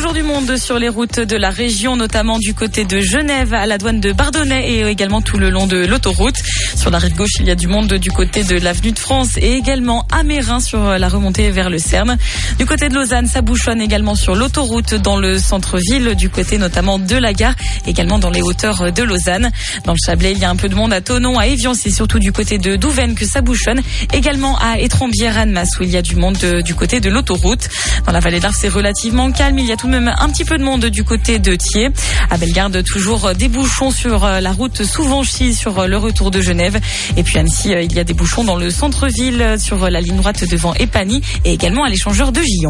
toujours du monde sur les routes de la région, notamment du côté de Genève à la douane de Bardonnay et également tout le long de l'autoroute. Sur la rive gauche, il y a du monde du côté de l'avenue de France et également à Mérin sur la remontée vers le Cerne. Du côté de Lausanne, ça bouchonne également sur l'autoroute dans le centre-ville, du côté notamment de la gare, également dans les hauteurs de Lausanne. Dans le Chablais, il y a un peu de monde à Thonon, à Évian, c'est surtout du côté de Douvaine que ça bouchonne. Également à Étrembières-Annemasse où il y a du monde du côté de l'autoroute. Dans la vallée d'Arc, c'est relativement calme. Il y a tout de même un petit peu de monde du côté de Thiers. À Bellegarde, toujours des bouchons sur la route Souvenchy sur le retour de Genève. Et puis Annecy, il y a des bouchons dans le centre-ville sur la ligne droite devant Épagny et également à l'échangeur de Gillon.